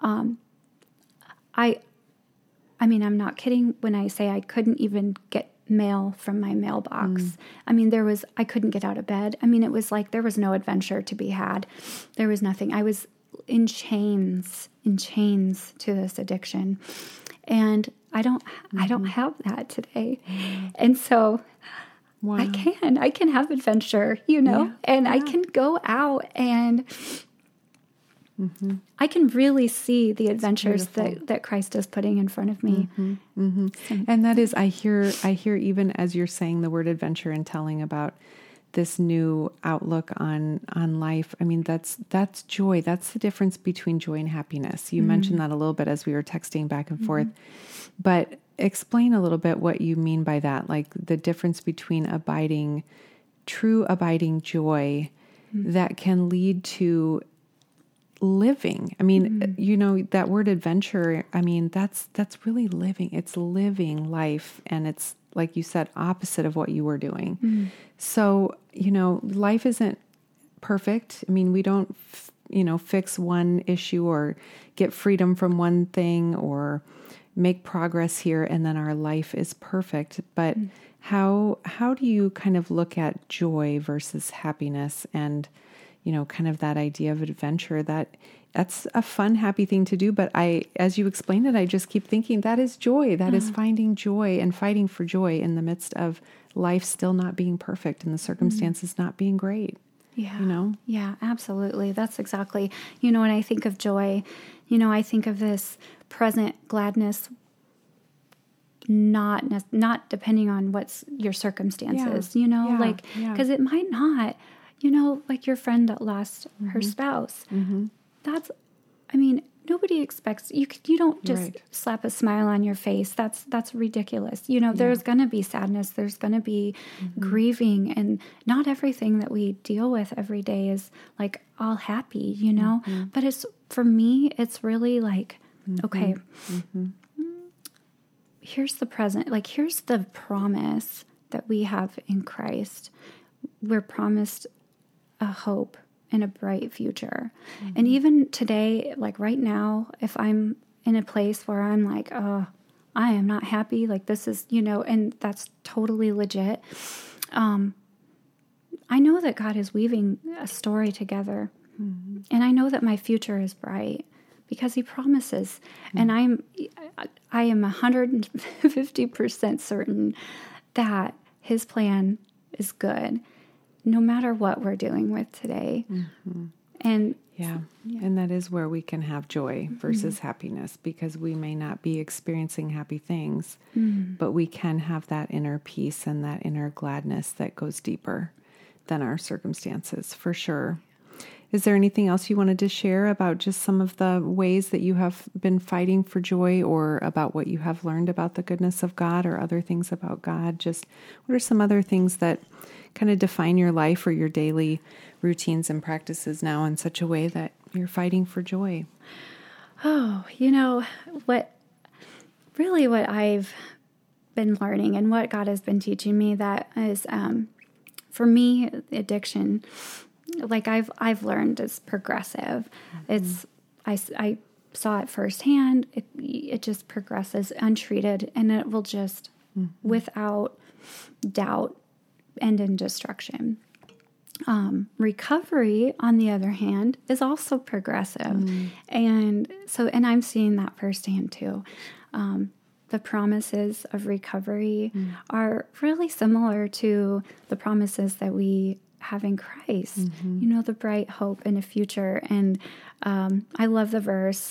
I'm not kidding when I say I couldn't even get mail from my mailbox. I couldn't get out of bed. It was like there was no adventure to be had. There was nothing. I was in chains to this addiction. And I don't have that today. And so I can have adventure, and I can go out and I can really see the adventures that Christ is putting in front of me. And that is, I hear even as you're saying the word adventure and telling about this new outlook on life. That's joy. That's the difference between joy and happiness. You mentioned that a little bit as we were texting back and forth, but explain a little bit what you mean by that, like the difference between true abiding joy that can lead to living. I mean, you know, that word adventure, I mean, that's really living. It's living life. And it's, like you said, opposite of what you were doing. So, you know, life isn't perfect. I mean, we don't, fix one issue or get freedom from one thing or make progress here and then our life is perfect. But how do you kind of look at joy versus happiness and, you know, kind of that idea of adventure? That's a fun, happy thing to do. But as you explained it, I just keep thinking that is joy. That is finding joy and fighting for joy in the midst of life still not being perfect and the circumstances not being great. Yeah. You know? Yeah, absolutely. That's exactly, you know, when I think of joy, you know, I think of this present gladness, not depending on what's your circumstances, you know, because it might not, you know, like your friend that lost her spouse. That's, I mean, nobody expects, you don't just slap a smile on your face. That's ridiculous. You know, there's going to be sadness. There's going to be grieving, and not everything that we deal with every day is like all happy, you know, but for me, it's really like, okay, here's the present, like, here's the promise that we have in Christ. We're promised a hope and a bright future. And even today, like right now, if I'm in a place where I'm like, oh, I am not happy, like this is, you know, and that's totally legit. I know that God is weaving a story together. And I know that my future is bright because he promises. And I am 150% certain that his plan is good, no matter what we're dealing with today. And and that is where we can have joy versus happiness, because we may not be experiencing happy things, but we can have that inner peace and that inner gladness that goes deeper than our circumstances, for sure. Is there anything else you wanted to share about just some of the ways that you have been fighting for joy, or about what you have learned about the goodness of God, or other things about God? Just what are some other things that kind of define your life or your daily routines and practices now in such a way that you're fighting for joy? Oh, you know, what I've been learning and what God has been teaching me, that is, for me, addiction, like I've learned, is progressive. It's, I saw it firsthand. It just progresses untreated, and it will just, without doubt, end in destruction. Recovery, on the other hand, is also progressive. And I'm seeing that firsthand too. The promises of recovery are really similar to the promises that we have in Christ, you know, the bright hope and a future. And I love the verse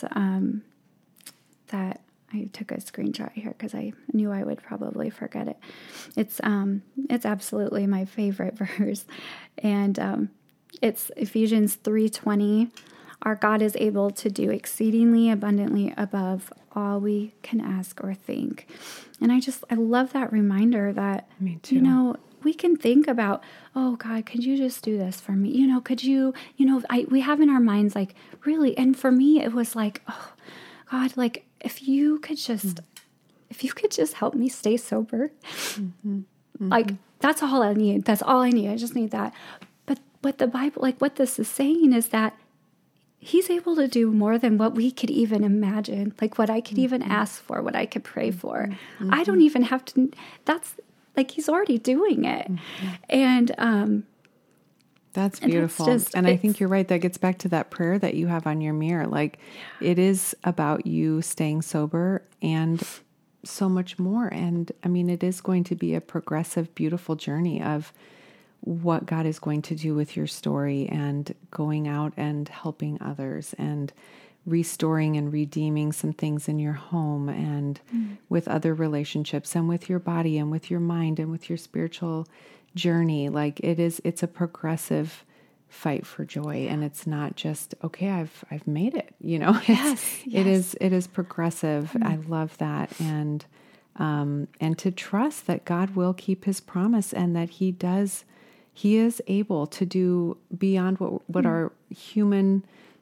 that I took a screenshot here because I knew I would probably forget it. It's absolutely my favorite verse. And it's Ephesians 3:20. Our God is able to do exceedingly abundantly above all we can ask or think. And I love that reminder that, Me too. you know, we can think about, oh God, could you just do this for me? You know, could you, you know, we have in our minds, like, really. And for me, it was like, oh God, like, if you could just help me stay sober, like, that's all I need. That's all I need. I just need that. But what the Bible, like what this is saying, is that he's able to do more than what we could even imagine, like what I could even ask for, what I could pray for. I don't even have to, that's like, he's already doing it. And, that's beautiful. And I think you're right. That gets back to that prayer that you have on your mirror. Like, it is about you staying sober and so much more. And I mean, it is going to be a progressive, beautiful journey of what God is going to do with your story, and going out and helping others, and restoring and redeeming some things in your home, and with other relationships, and with your body, and with your mind, and with your spiritual journey. Like, it's a progressive fight for joy, and it's not just, okay, I've made it, you know. It is progressive. I love that. And to trust that God will keep his promise, and that he is able to do beyond what our human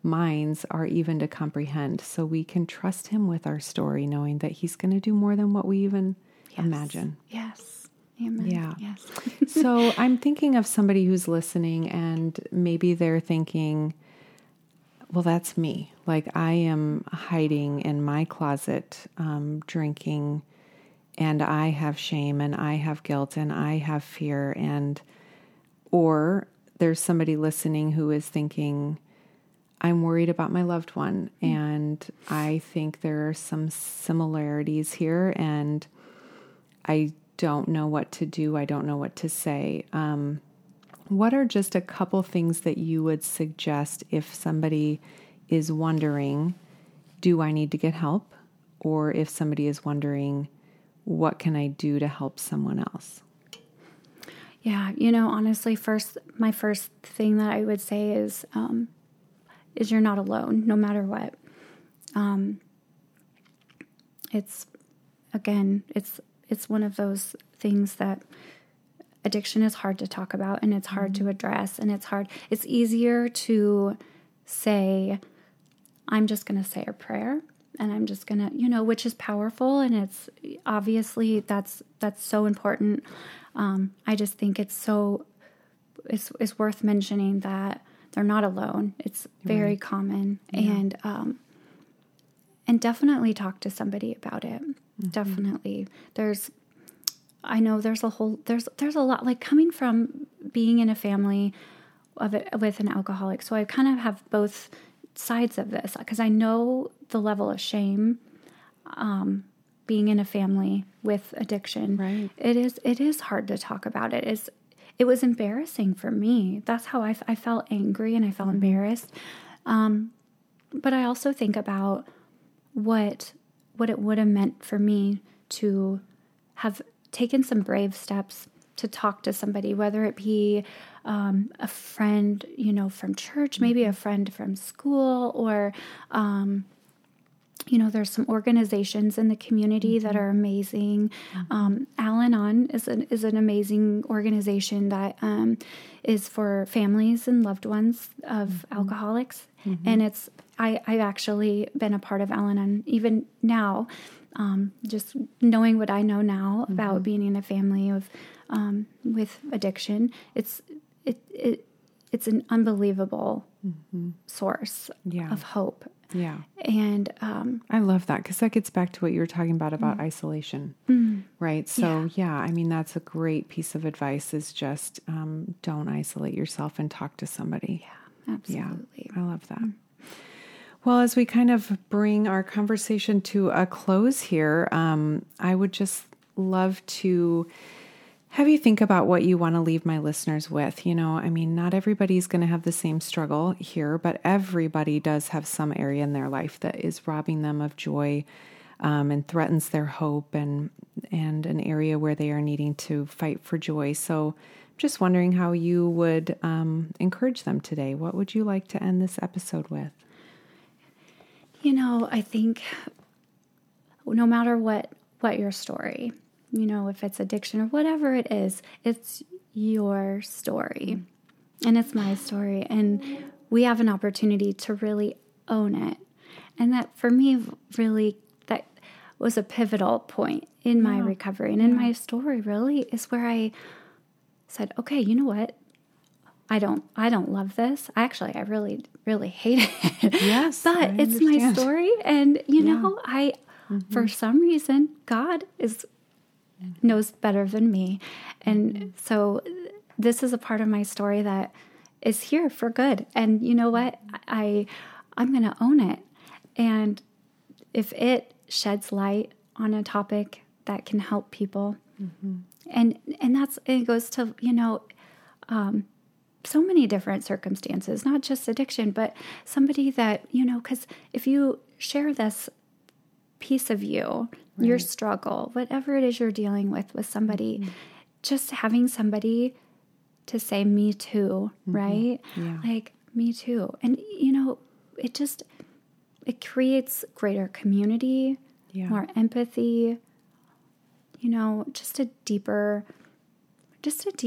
minds are even to comprehend. So we can trust him with our story, knowing that he's going to do more than what we even imagine. Yes. Amen. Yeah. Yes. So I'm thinking of somebody who's listening, and maybe they're thinking, well, that's me. Like, I am hiding in my closet, drinking, and I have shame, and I have guilt, and I have fear. Or there's somebody listening who is thinking, I'm worried about my loved one, and I think there are some similarities here, and I don't know what to do. I don't know what to say. What are just a couple things that you would suggest if somebody is wondering, do I need to get help? Or if somebody is wondering, what can I do to help someone else? Yeah, honestly, my first thing that I would say is you're not alone, no matter what. It's one of those things that addiction is hard to talk about, and it's hard to address, and it's easier to say, I'm just going to say a prayer, and I'm just going to, which is powerful, and it's obviously that's so important. I just think it's worth mentioning that they're not alone. It's very common, and definitely talk to somebody about it. Mm-hmm. Definitely. There's a lot, like, coming from being in a family with an alcoholic. So I kind of have both sides of this, because I know the level of shame, being in a family with addiction. Right. It is hard to talk about it. It was embarrassing for me. That's how I felt angry, and I felt embarrassed. But I also think about what it would have meant for me to have taken some brave steps to talk to somebody, whether it be a friend, from church, maybe a friend from school, or there's some organizations in the community that are amazing. Al-Anon is an amazing organization that is for families and loved ones of alcoholics. And I've actually been a part of Al-Anon even now, just knowing what I know now about being in a family of with addiction. It's an unbelievable source of hope. Yeah. And I love that, because that gets back to what you were talking about isolation, right? So, I mean, that's a great piece of advice, is just don't isolate yourself and talk to somebody. Yeah, absolutely. Yeah, I love that. Well, as we kind of bring our conversation to a close here, I would just love to have you think about what you want to leave my listeners with. I mean, not everybody's going to have the same struggle here, but everybody does have some area in their life that is robbing them of joy, and threatens their hope, and an area where they are needing to fight for joy. So I'm just wondering how you would encourage them today. What would you like to end this episode with? I think no matter what your story, if it's addiction or whatever it is, it's your story, and it's my story, and we have an opportunity to really own it. And that, for me, really, that was a pivotal point in my recovery and in my story, really, is where I said, okay, you know what? I don't love this. I really, really hate it. Yes. But it's my story. And, for some reason, God knows better than me. And so this is a part of my story that is here for good. And you know what? I'm going to own it. And if it sheds light on a topic that can help people, and it goes to, so many different circumstances, not just addiction, but somebody that, because if you share this piece of you, your struggle, whatever it is you're dealing with somebody, just having somebody to say, me too, right? Yeah. Like, me too. And, it creates greater community, more empathy, just a deeper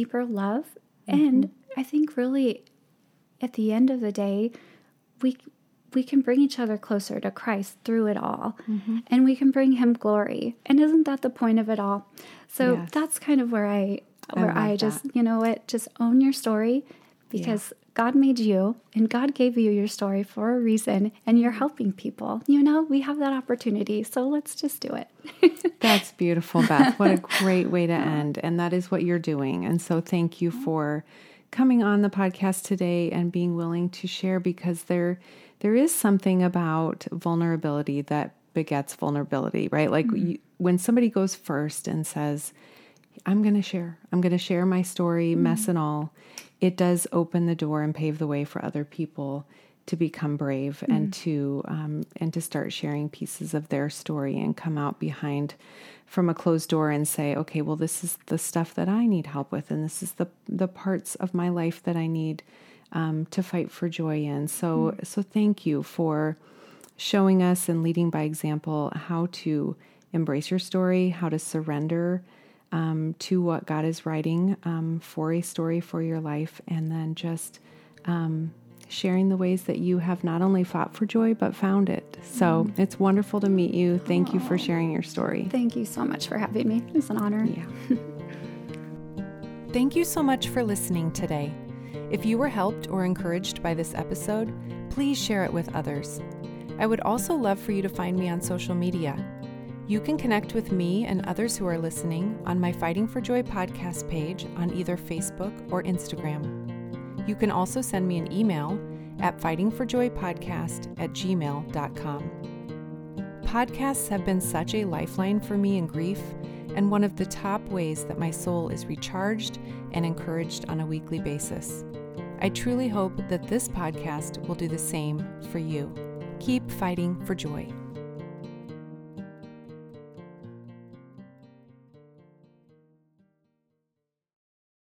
love. And I think really at the end of the day, we can bring each other closer to Christ through it all, and we can bring him glory. And isn't that the point of it all? So that's kind of where I just, you know what, just own your story, because God made you and God gave you your story for a reason, and you're helping people. You know, we have that opportunity, so let's just do it. That's beautiful, Beth. What a great way to end. And that is what you're doing. And so thank you for coming on the podcast today and being willing to share, because there is something about vulnerability that begets vulnerability, right? Like when somebody goes first and says, I'm going to share my story, mess and all, it does open the door and pave the way for other people to become brave and to start sharing pieces of their story and come out behind from a closed door and say, okay, well, this is the stuff that I need help with, and this is the parts of my life that I need to fight for joy in. So thank you for showing us and leading by example how to embrace your story, how to surrender to what God is writing for a story for your life, and then just sharing the ways that you have not only fought for joy, but found it. So it's wonderful to meet you. Thank you for sharing your story. Thank you so much for having me. It's an honor. Yeah. Thank you so much for listening today. If you were helped or encouraged by this episode, please share it with others. I would also love for you to find me on social media. You can connect with me and others who are listening on my Fighting for Joy podcast page on either Facebook or Instagram. You can also send me an email at fightingforjoypodcast@gmail.com. Podcasts have been such a lifeline for me in grief, and one of the top ways that my soul is recharged and encouraged on a weekly basis. I truly hope that this podcast will do the same for you. Keep fighting for joy.